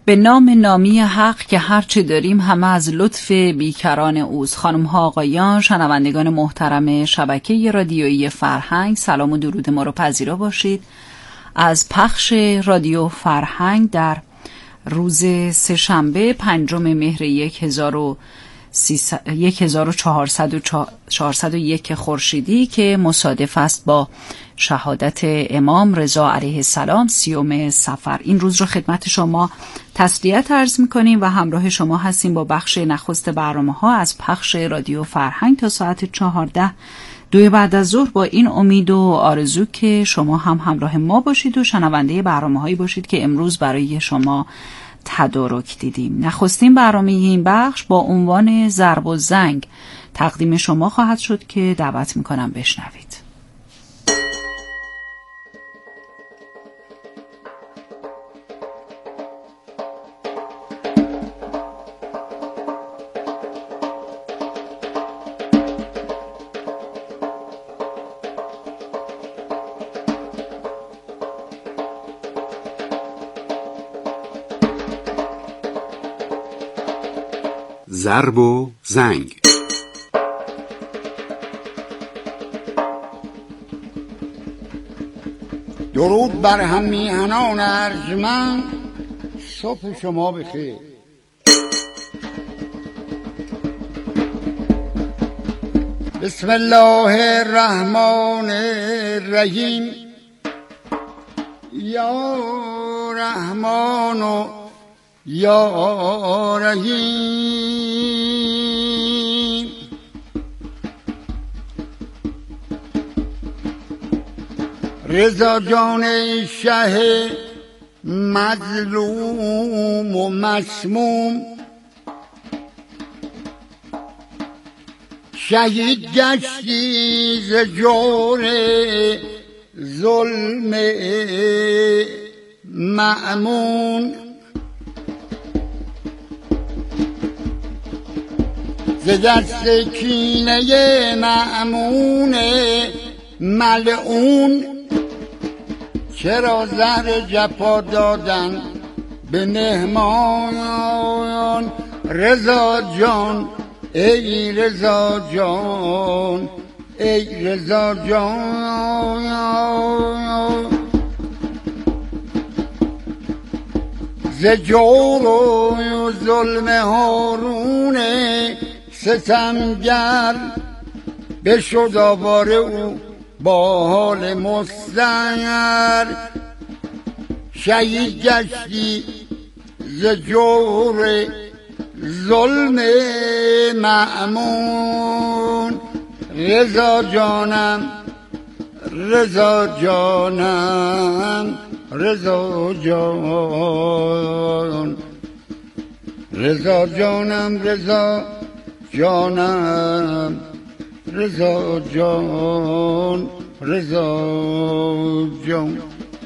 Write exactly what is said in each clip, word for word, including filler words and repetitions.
به نام نامی حق که هرچه داریم همه از لطف بیکران اوست. خانم ها آقایان، شنوندگان محترم شبکه رادیویی فرهنگ، سلام و درود ما رو پذیرا باشید. از پخش رادیو فرهنگ در روز سه‌شنبه پنجم مهر یک هزار و چهارصد و یک خورشیدی که مصادف است با شهادت امام رضا علیه السلام سیوم صفر، این روز رو خدمت شما تسلیت عرض می‌کنیم و همراه شما هستیم با بخش نخست برنامه‌ها از پخش رادیو فرهنگ تا ساعت چهارده دوی بعد از ظهر، با این امید و آرزو که شما هم همراه ما باشید و شنونده برنامه‌هایی باشید که امروز برای شما تدارک دیدیم. نخستین برنامه این بخش با عنوان ضرب و زنگ تقدیم شما خواهد شد که دعوت می‌کنم بشنوید. ضرب و زنگ. درود بر هم میهنان ارجمند، صبح شما بخیر. بسم الله الرحمن الرحیم. یا رحمان و یا رحیم. رضا جان شه مظلوم و مسموم، شهید گشتی ز جور ظلم مأمون. ز دست کینه مأمون ملعون، چرا زهر جفا دادن به مهمان. رضا جان ای رضا جان ای رضا جان، ز جور و ظلم هارون ستمگر، بشد آواره او با حال مستعر. شهید گشتی ز جور ظلم مأمون. رضا جانم رضا جانم رضا جان، رضا جانم رضا جانم رضا جان رضا جان.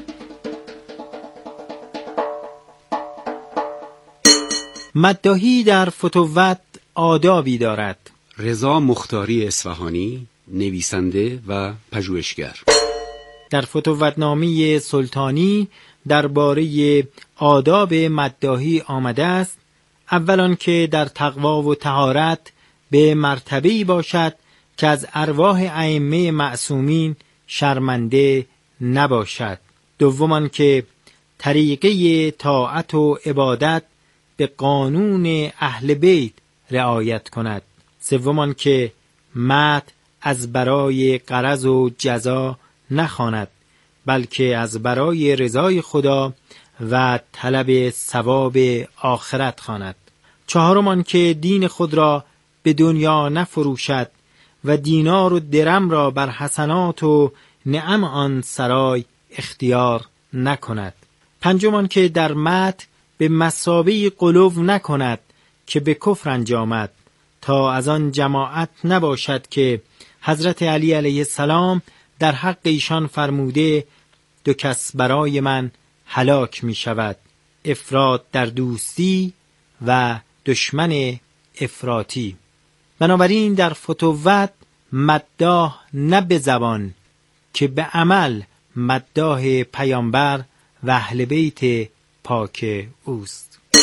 مداحی در فتوت آدابی دارد. رضا مختاری اصفهانی، نویسنده و پژوهشگر. در فتوتنامه سلطانی درباره آداب مداحی آمده است: اولان که در تقوا و طهارت به مرتبه‌ای باشد که از ارواح ائمه معصومین شرمنده نباشد. دومان که طریقه طاعت و عبادت به قانون اهل بیت رعایت کند. سومان که مدح از برای غرض و جزا نخواند، بلکه از برای رضای خدا و طلب ثواب آخرت خواند. چهارمان که دین خود را به دنیا نفروشد و دینار و درم را بر حسنات و نعم آن سرای اختیار نکند. پنجمان که در مدح به مثابه غلو نکند که به کفر انجامد، تا از آن جماعت نباشد که حضرت علی علیه السلام در حق ایشان فرموده دو کس برای من هلاک می شود: افراط در دوستی و دشمن افراطی. بنابراین در فتوت مداح نه به زبان که به عمل مداح پیامبر و اهل بیت پاک اوست.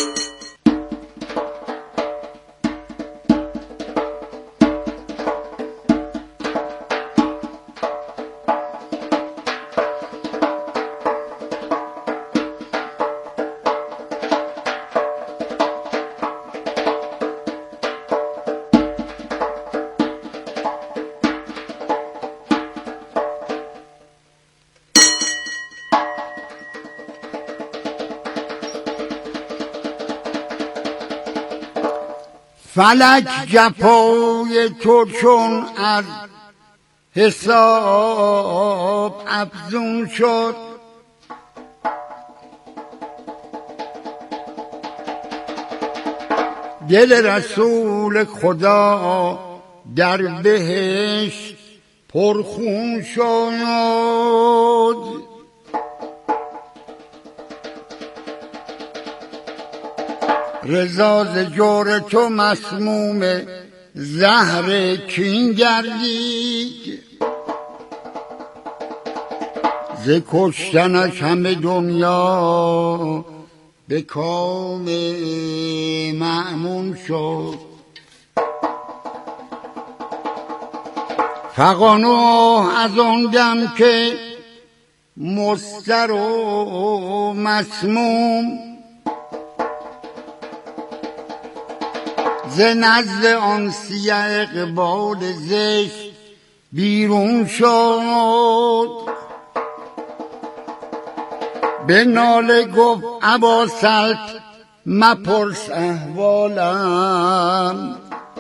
فلک جفای تو چون از حساب افزون شد، دل رسول خدا در بهشت پرخون شد. رضا ز جور تو مسموم زهر کین گردید، ز کشتنش همه دنیا به کام مأمون شد. فغانوه از آن دم که مضطر و مسموم، ز نزد آن سیه اقبال زشت بیرون شد. به ناله گفت ابا سلط مپرس احوالم،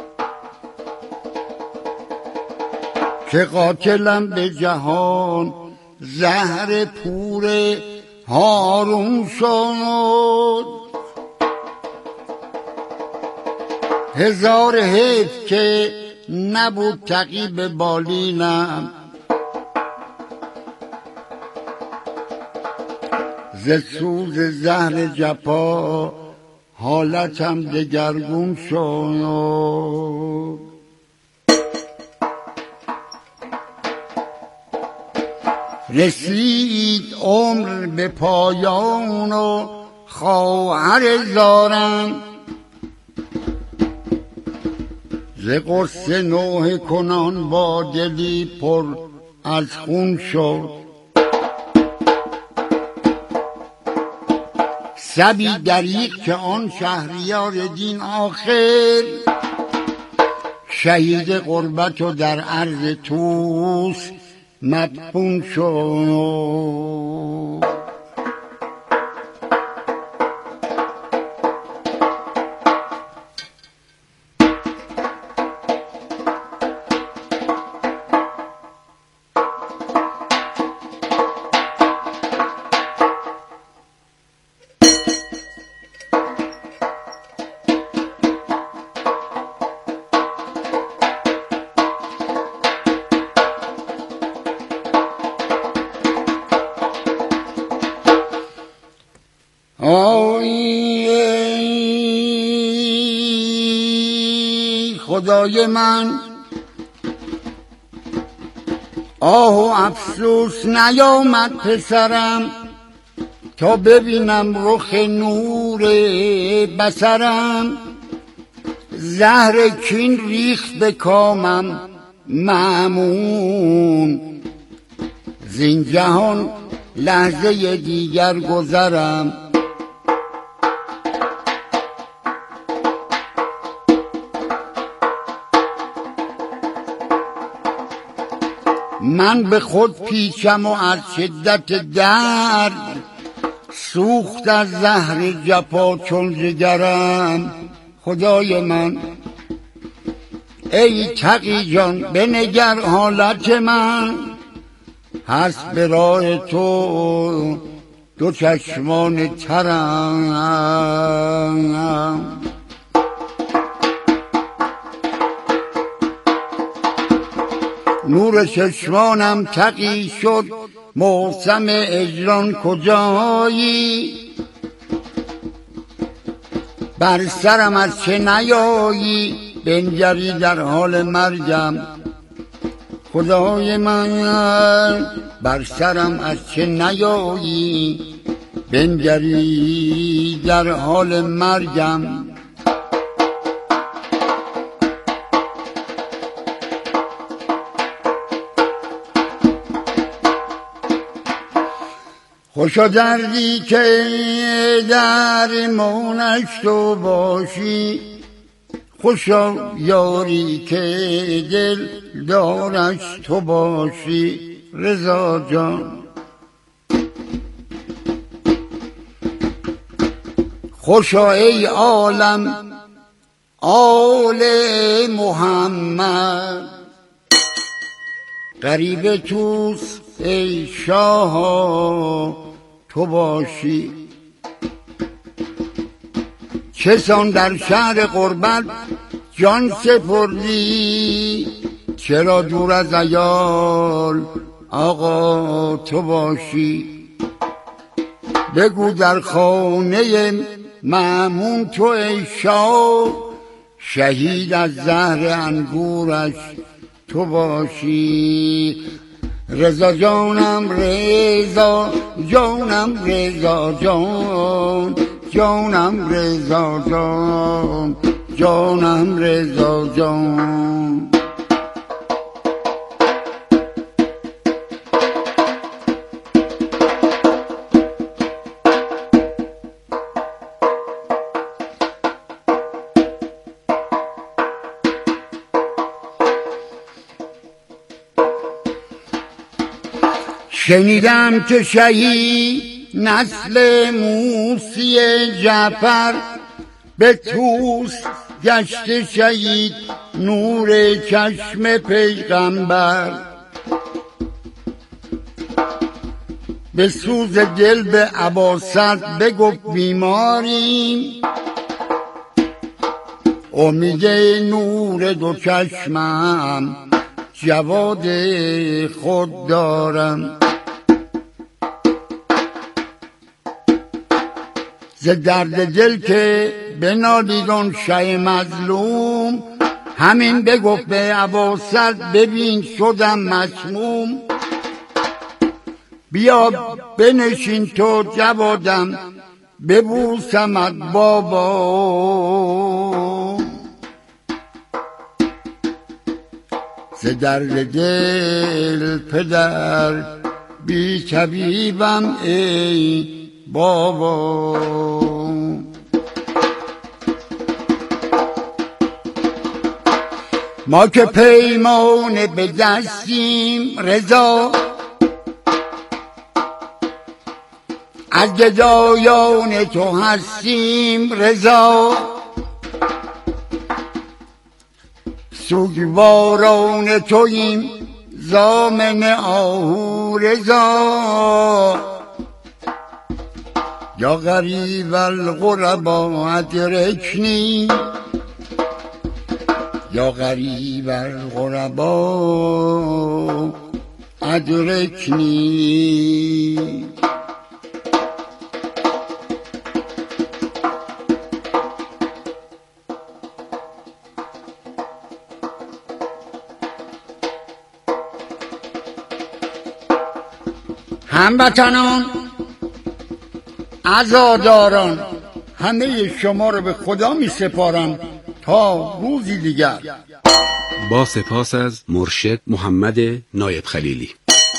که قاتلم به جهان زهر پور هارون شد. هزار حیف که نبود تقی به بالینم، ز سوز زهر جفا حالتم دگرگون شد. رسید عمر به پایان و خواهر زارم، ز غصه نوحه کنان با دلی پر از خون شد. سبی دریغ که آن شهریار دین آخر، شهید غربت و در عرض توس مدفون شد. آی خدای من، آه و افسوس نیامد پسرم، تا ببینم رخ نور بصرم. زهر کین ریخت به کامم مأمون، زین جهان لحظه دیگر گذرم. من به خود پیچم و از شدت درد، سوخت از زهر جفا چون جگرم. خدای من ای تقی جان بنگر حالت من، هست به راه تو دو چشمان ترم. نور چشمانم تقی شد، موسم اجران کجایی؟ بر سرم از چه نیایی؟ بنگری در حال مرگم. خدای من بر سرم از چه نیایی؟ بنگری در حال مرگم. خوشا دردی که درمانش تو باشی، خوشا یاری که دل دارش تو باشی. رضا جان خوشا ای عالم آل محمد. غریب توست ای شاه تو باشی، چسان در شهر غربت جان سپردی، چرا دور از عیال آقا تو باشی. بگو در خانه مأمون تو ای شاه، شهید از زهر انگورش تو باشی. رضا جانم رضا جانم رضا جان، جانم رضا جان، جانم رضا جان. شنیدم که شهید نسل موسی جعفر، به توست گشت شهید نور چشم پیغمبر. به سوز دل به عباست بگفت بیماریم، امید نور دو چشمم جواد خود دارم. ز درد دل که بنالید آن شه مظلوم، همین بگفت به عباست ببین شدم مسموم. بیا بنشین تو جوادم ببوسمت بابا، ز درد دل پدر بی طبیبم ای بابا. ما که پیمان به دستیم رضا، از گدایان تو هستیم رضا. سوگواران توییم ضامن آهو رضا. یا غریب الغربا ادرکنی، یا غریب الغربا ادرکنی. هموطنان عزاداران، همه شما رو به خدا می سپارم تا روزی دیگر. با سپاس از مرشد محمد نایب خلیلی.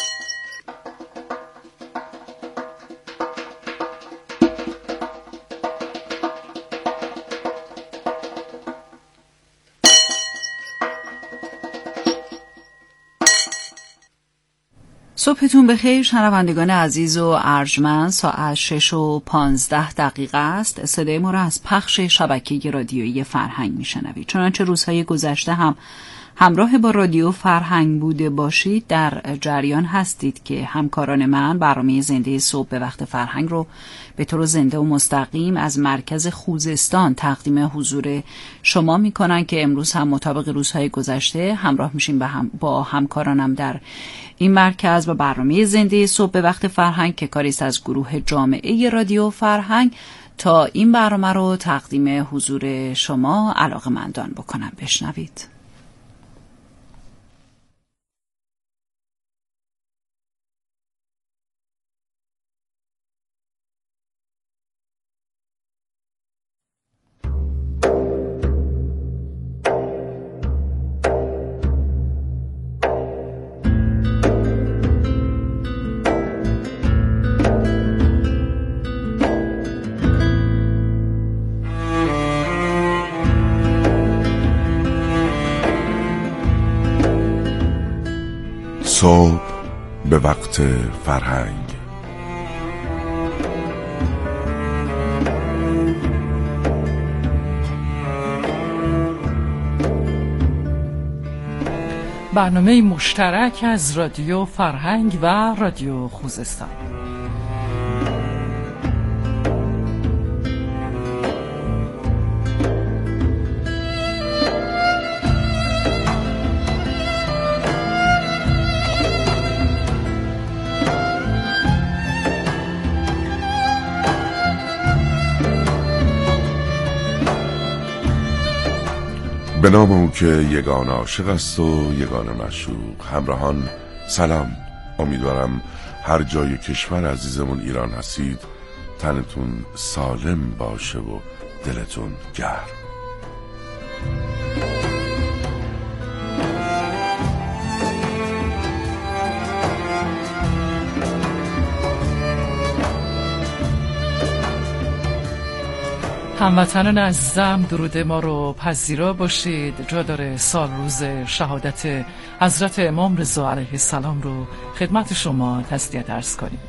صبحتون بخیر شنوندگان عزیز و ارجمند. ساعت شش و پانزده دقیقه است. صدای ما را از پخش شبکه رادیویی فرهنگ میشنوید. چنانچه روزهای گذشته هم همراه با رادیو فرهنگ بوده باشید، در جریان هستید که همکاران من برنامه زنده صبح به وقت فرهنگ رو به طور زنده و مستقیم از مرکز خوزستان تقدیم حضور شما میکنن که امروز هم مطابق روزهای گذشته همراه میشیم با, هم با همکارانم در این مرکز و برنامه زنده صبح به وقت فرهنگ که کاری است از گروه جامعه رادیو فرهنگ تا این برنامه رو تقدیم حضور شما علاقه‌مندان بکنم. بشنوید. صبح به وقت فرهنگ. برنامه مشترک از رادیو فرهنگ و رادیو خوزستان. به نام او که یگان عاشق است و یگان معشوق. همراهان سلام، امیدوارم هر جای کشور عزیزمون ایران هستید تنتون سالم باشه و دلتون گرم. هموطنان عزیزم، درود ما رو پذیرا باشید. جا داره سال روز شهادت حضرت امام رضا علیه السلام رو خدمت شما تسلیت عرض کنیم.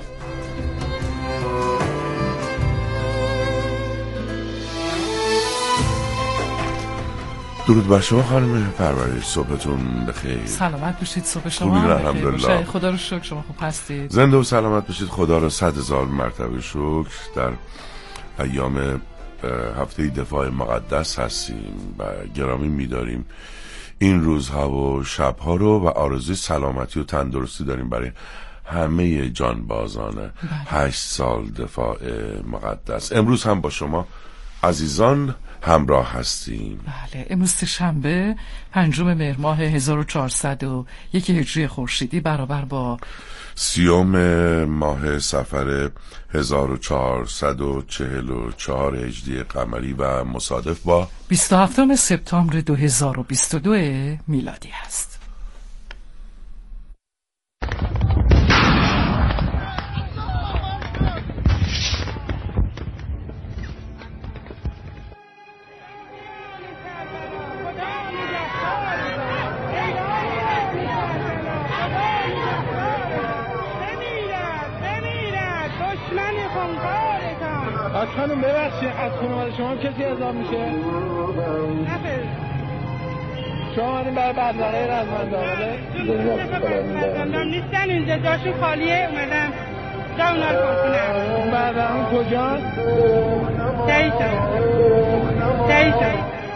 درود بر شما خانم پرورش، صبحتون بخیر. سلامت باشید، صبح شما بخیر. خدا رو شکر شما خوب هستید. زنده و سلامت باشید. خدا رو صد هزار مرتبه شکر. در ایام هفته دفاع مقدس هستیم و گرامی می‌داریم این روزها و شبها رو و آرزوی سلامتی و تندرستی داریم برای همه جانبازان هشت سال دفاع مقدس. امروز هم با شما عزیزان همراه هستیم. بله، امروز شنبه پنجم مهر ماه هزار و چهارصد و یک هجری خورشیدی برابر با سیوم ماه صفر هزار و چهارصد و چهل و چهار هجری قمری و مصادف با بیست و هفتم سپتامبر دو هزار و بیست و دو میلادی است. خانم ببخشید، از خانواده شما کسی اعزام میشه؟ نفر شما آمدین برای برنامه رزمندانه؟ رزمندان نیستن اینجا، جاشون خالیه، اومدن جا اونا رو کنم. اون برنامه کجا؟ جاییشا جاییشا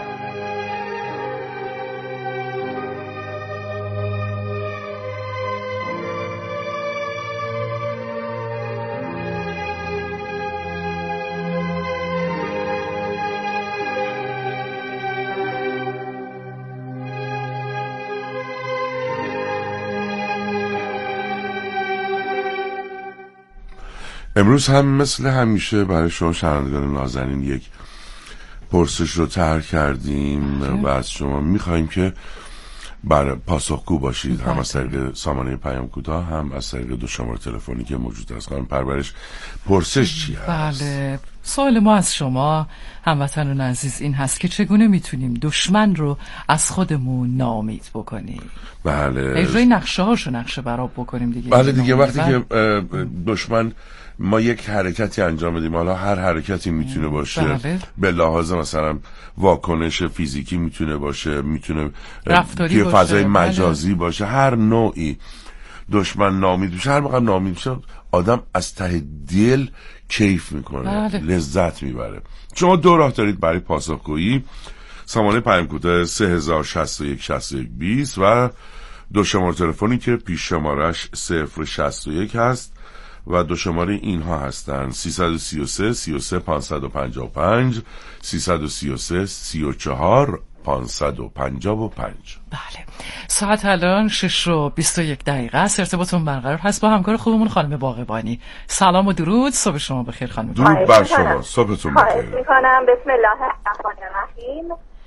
امروز هم مثل همیشه برای شما شنوندگان نازنین یک پرسش رو طرح کردیم و از شما میخواییم که بر پاسخگو باشید، هم از طریق سامانه پیام کوتاه هم از طریق دو شماره تلفنی که موجود است. خانم پرورش، پرسش چی هست؟ بله، سوال ما از شما هموطنان عزیز این هست که چگونه میتونیم دشمن رو از خودمون ناامید بکنیم؟ بله، اجرای نقشه هاشو نقشه براب بکنیم دیگه. بله دیگه، وقتی که دشمن ما یک حرکتی انجام بدیم، حالا هر حرکتی میتونه باشه، بله. به لحاظ مثلا واکنش فیزیکی میتونه باشه، میتونه رفتاری توی فضای باشه، مجازی بله. باشه، هر نوعی دشمن ناامید بشه. هر موقع ناامید بشه آدم از ته دل کیف میکنه، بله. لذت میبره. شما دو راه دارید برای پاسخگویی: سامانه پیام کوتاه سه هزار شصت و یک شصت و یک بیست و دو شماره تلفنی که پیش شمارش صفر شصت و یک هست و دو شماره اینها هستن: سیصد و سی و سه سی و سه پانصد و پنجاه و پنج، سیصد و سی و سه سی و چهار پانصد و پنجاه و پنج. بله، ساعت الان شش و بیست و یک دقیقه است. ارتباطمون برقرار هست با همکار خوبمون خانم باقبانی. سلام و درود، صبح شما بخیر خانم. درود بر شما، صبحتون بخیر. خواهش میکنم. بسم الله الرحمن الرحیم.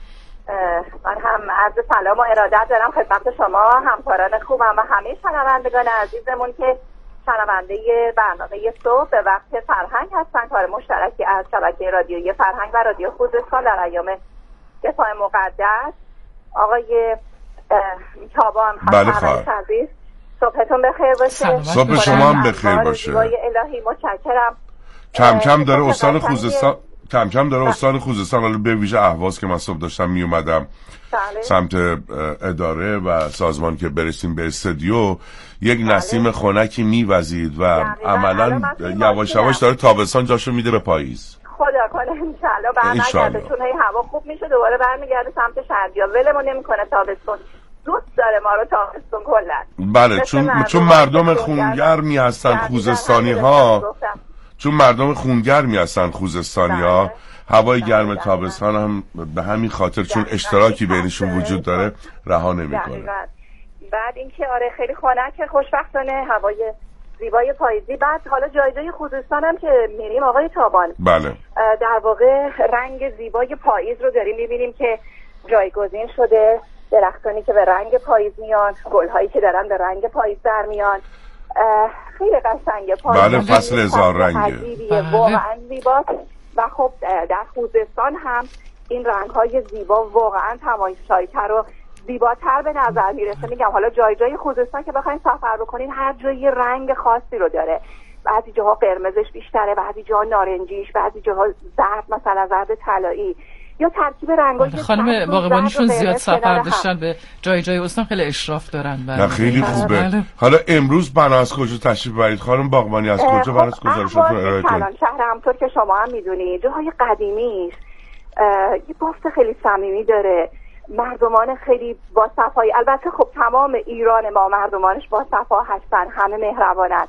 من هم عرض سلام و ارادت دارم خدمت شما همکاران خوبم و همه شنوندگان عزیزمون که شنونده برنامه صبح به وقت فرهنگ هستن، کار مشترکی از شبکه رادیویی فرهنگ و رادیو خوزستان در ایام دفاع مقدس. آقای تابان بله خانم عزیز، صبحتون بخیر باشه. صبح شما هم بخیر باشه. دعای الهی متشکرم. کم کم داره استان خوزستان کم کم داره استان خوزستان، حالا به ویژه اهواز که من صبح داشتم می اومدم بله. سمت اداره و سازمان که برسیم به استودیو، یک بله. نسیم خنکی میوزید و عملا یواش یواش داره تابستان جاشو میده به پاییز. خدا کنه انشالله برنگرده، چون هی هوا خوب میشه دوباره برمیگرده سمت شرقیا، ولمون نمیکنه تابستون، دوست داره ما رو تابستون کلا. بله چون مردم چون مردم خونگرمی هستن خوزستانی ها، چون مردم خونگرمی هستن خوزستانی ها، هوای گرم تابستان هم به همین خاطر چون اشتراکی بینشون وجود داره رها نمیکنه. بعد اینکه آره خیلی خنک خوشبختانه، هوای زیبای پاییزی. بعد حالا جای جای خوزستان هم که میریم آقای تابان، بله در واقع رنگ زیبای پاییز رو داریم میبینیم که جایگزین شده، درختانی که به رنگ پاییز میان، گلهایی که دارن به رنگ پاییز در میان، خیلی قشنگه پاییز. بله فصل هزار رنگه، واقعا زیباست. و خب در خوزستان هم این رنگ‌های زیبا واقعا تماشایی‌تر و زیباتر به نظر میرسه. میگم حالا جای جای خوزستان که بخواید سفر بکنین هر جایی رنگ خاصی رو داره، بعضی جاها قرمزش بیشتره، بعضی جاها نارنجیش، بعضی جاها زرد، مثلا زرد طلایی، یا ترکیب رنگایی که خانم باغبانیشون زیاد سفر داشتن به جای جای استان، خیلی اشراف دارن. نه خیلی خوبه. بله. حالا امروز بنا از کجا تشریف برید خانم باغبانی؟ از کجا بنا از گزارشاتون ارائه کنید؟ شهر همطور که شما هم میدونید جاهای قدیمیش یه بافت خیلی صمیمی داره، مردمان خیلی با صفایی. البته خب تمام ایران ما مردمانش با صفا هستن، همه مهربانن.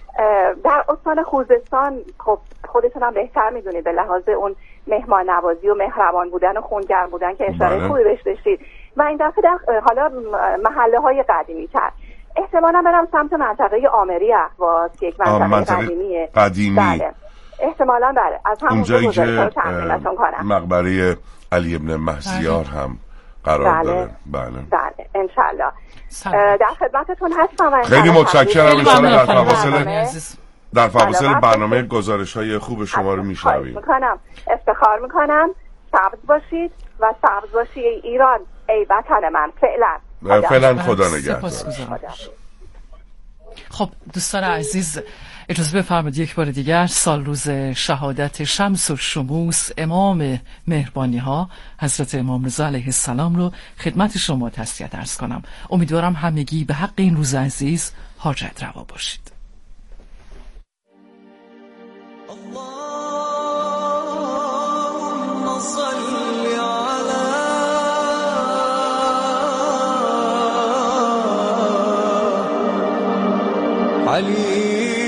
در استان خوزستان خب خودتون هم بهتر میدونید به لحاظ اون مهمان نوازی و مهربان بودن و خونگرم بودن که اشاره بله. خوبی بهش داشتید. و این دفعه در حالا محله های قدیمی تر احتمالا برم سمت منطقه آمری اهواز که یک منطقه, منطقه قدیمیه. قدیمی بله احتمالا بله از همونجا گزارش رو تحمیلتون کنم. مقبره علی ابن مهزیار بله. هم قرار بله. داره. بله بله انشالله در خدمتتون هستم و خیلی متشکرم. انشالله در فواصل در فواصل برنامه گزارش های خوب شما رو میشنویم. میکنم افتخار میکنم. سبز باشید و سبز باشی ای ایران، ای وطن من. فعلا فعلا خدا نگهدار. خب دوستان عزیز اجازه بفرمایید یک بار دیگر سال روز شهادت شمس و شموس امام مهربانی ها حضرت امام رضا علیه السلام رو خدمت شما تسلیت عرض کنم. امیدوارم همگی به حق این روز عزیز حاجت روا باشید. علی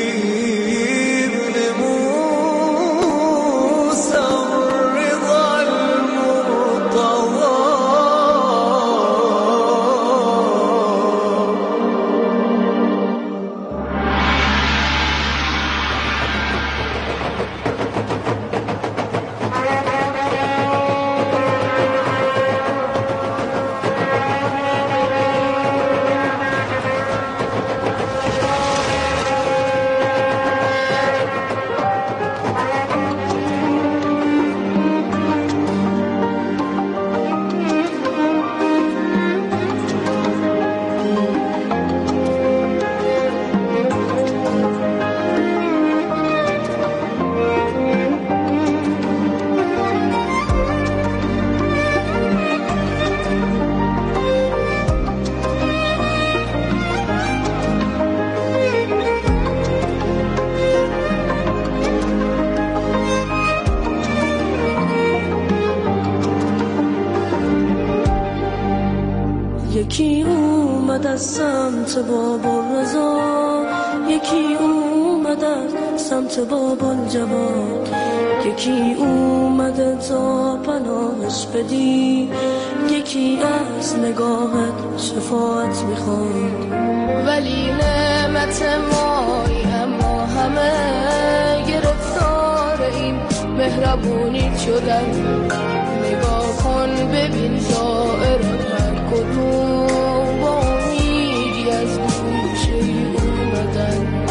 یکی اومد از سمت بابا رضا، یکی اومد از سمت بابا جواد، یکی اومد تا پناهش بدی، یکی از نگاهت شفاعت میخواد. ولی نعمت مایی اما همه گرفتار این مهربونی شدن. نگاه کن ببین دائره کدوم با امیدی از گوشه‌ای اومدن.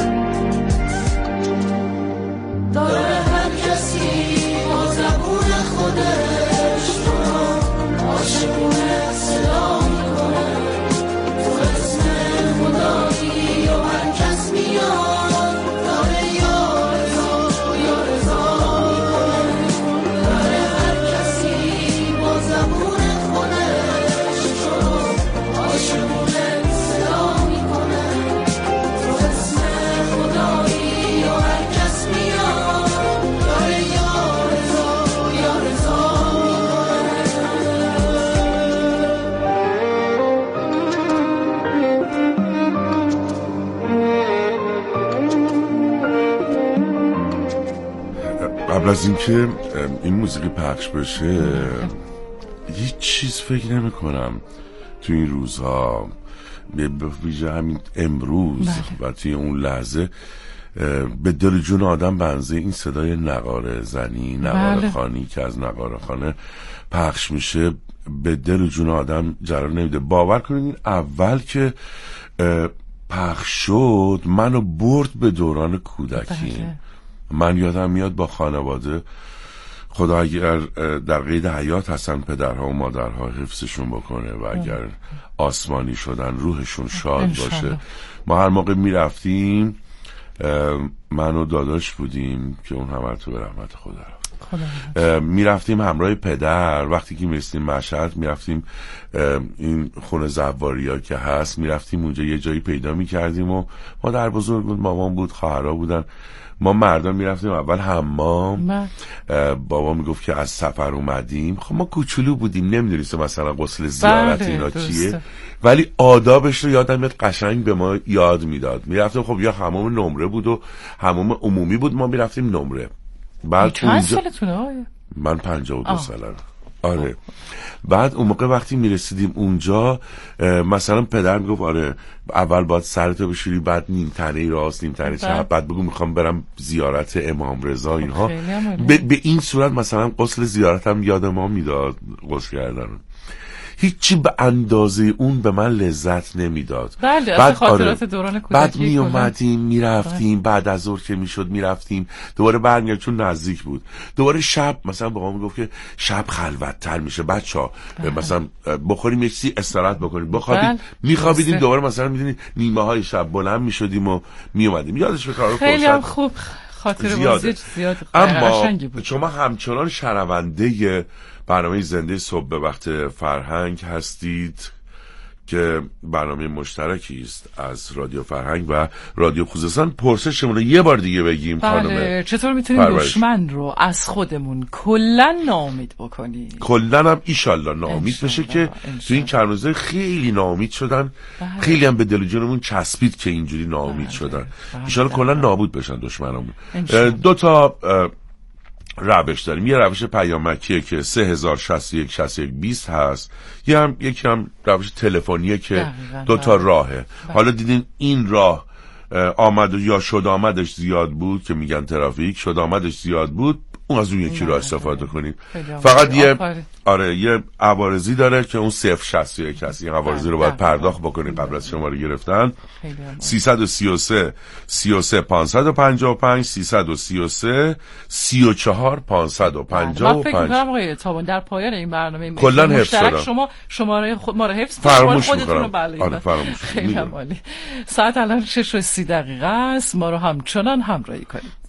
داره هر کسی با زبون خودش تو عاشقونه صدا میکنه، تو اسم خدایی و هر کس میاد داره یا رضا یا رضا میکنه. از اینکه این موسیقی پخش بشه هیچ چیز فکر نمی کنم تو این روزها، به ویژه همین امروز بله. و توی اون لحظه به دل جون آدم بنزه این صدای نقاره زنی، نقاره بله. خانی که از نقاره خانه پخش میشه به دل جون آدم جرار نمیده. باور کنید این اول که پخش شد منو برد به دوران کودکی بله. من یادم میاد با خانواده، خدا اگر در قید حیات هستن پدرها و مادرها حفظشون بکنه و اگر آسمانی شدن روحشون شاد باشه، ما هر موقع میرفتیم، من و داداش بودیم که اون هم تو به رحمت خدا رفت، میرفتیم همراه پدر. وقتی که میرسیم مشهد میرفتیم این خونه زواریا که هست، میرفتیم اونجا یه جایی پیدا میکردیم و مادر بزرگ بود، مامان بود، خواهرها بودن. ما مردان میرفتیم اول حمام، بابا میگفت که از سفر اومدیم. خب ما کوچولو بودیم نمیدونستیم مثلا غسل زیارت اینا چیه، ولی آدابش رو یادم میاد قشنگ به ما یاد میداد. میرفتیم خب یا حمام نمره بود و حمام عمومی بود، ما میرفتیم نمره. بعد چند سالتونه؟ من پنجاه و دو سالم. آره. بعد اون موقع وقتی میرسیدیم اونجا مثلا پدر میگفت آره اول باید سرتو بشوری، بعد نیم تنه راست نیم تنه چپ، بعد بگو میخوام برم زیارت امام رضا اینها. به, به این صورت مثلا غسل زیارتم یاد ما میداد، غسل کردن. هیچی به اندازه اون به من لذت نمیداد. بله بعد خاطرات دوران کودکی. بعد می اومدیم میرفتیم، بعد از ظهر که میشد میرفتیم دوباره برمیگرد چون نزدیک بود. دوباره شب مثلا بابا میگفت که شب خلوت‌تر میشه بچه‌ها، مثلا بخوریم یه چیزی استراحت بکنیم بخوابیم. میخوابیدیم دوباره مثلا میدونید نیمه های شب بلند میشدیم و می اومدیم. یادش به کارو خیلی هم خوب خاطره بازی زیاد. اما شما همچنان شنونده برنامه زنده صبح به وقت فرهنگ هستید که برنامه مشترکی است از رادیو فرهنگ و رادیو خوزستان. پرسشمون رو یه بار دیگه بگیم خانم. بله. چطور میتونیم دشمن رو از خودمون کلن ناامید بکنیم؟ کلن هم ایشالله ناامید بشه که تو این چند روزه خیلی ناامید شدن. بله. خیلی هم به دل جونمون چسبید که اینجوری ناامید بله. شدن. بله. ایشالله کلن نابود بشن دشمنمون. دو تا روش داریم. یه روش پیامکیه که سه هزار شصت و یک شصت و یک بیست هست، یه هم یکی هم روش تلفنیه که دو تا راهه. حالا دیدین این راه آمد یا شد آمدش زیاد بود که میگن ترافیک، شد آمدش زیاد بود، اون از اون یکی رو استفاده کنیم. فقط یه آره یه عوارضی داره که اون صفر شصت و یک هست. این عوارضی رو باید پرداخت بکنیم قبل از شماره گرفتن. سیصد و سی و سه سی و سه پانصد و پنجاه و پنج سیصد و سی و سه سی و چهار پانصد و پنجاه و پنج. من فکر می‌کنم آقای تابان در پایان این برنامه کلاً حفظ شدم. شما شماره خود ما رو حفظ فراموش خودتون رو بله. آره فراموش. خیلی عالی. ساعت الان شش و سی دقیقه است. ما رو همچنان همراهی کنید.